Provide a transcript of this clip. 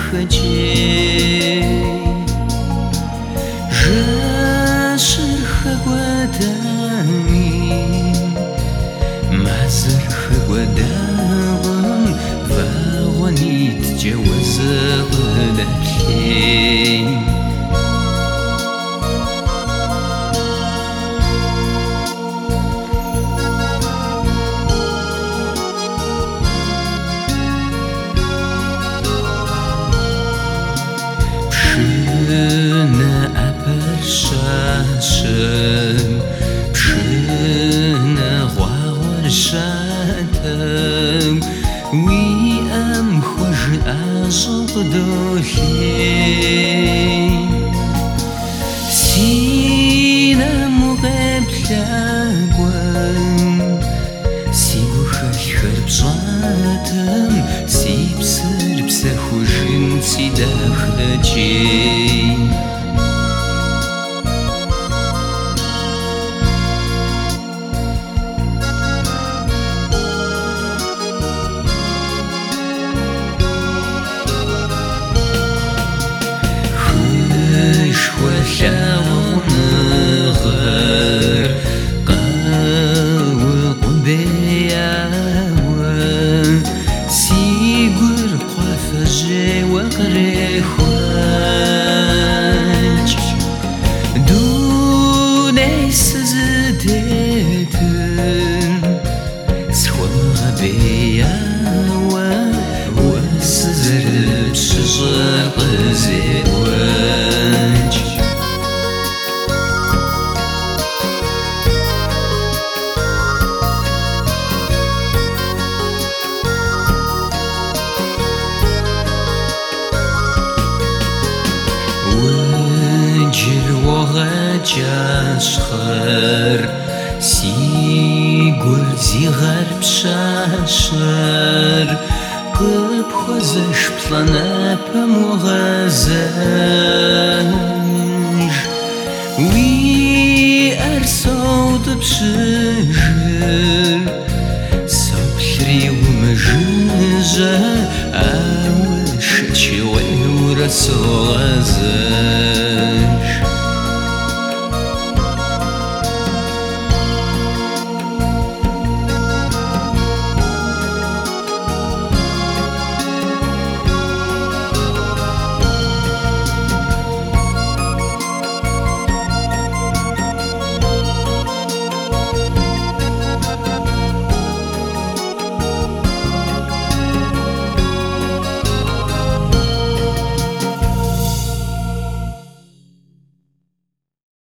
خجي جاشر خقودامي معزر خقودام فاغني تجوز قلبي Pshına aperşaşın Pshına għawarşatam Wi am xoj aşq dohin Sina muqeblagwan Si guxalxer bżatam Si psır psexujin si daxħaġin Xwelawneğer qawqbeyawan Sigur qafajê weqrexwaç Duney sızdetin Sxwelğebeyawa Wesızerib şıjır qızêwaç Jaşxer si gur ziğer pşaşer Qıpxozeş planepem uğazej Wi ersod pşıjır Soplri umıjıja Awe şeçi ve urasoğazej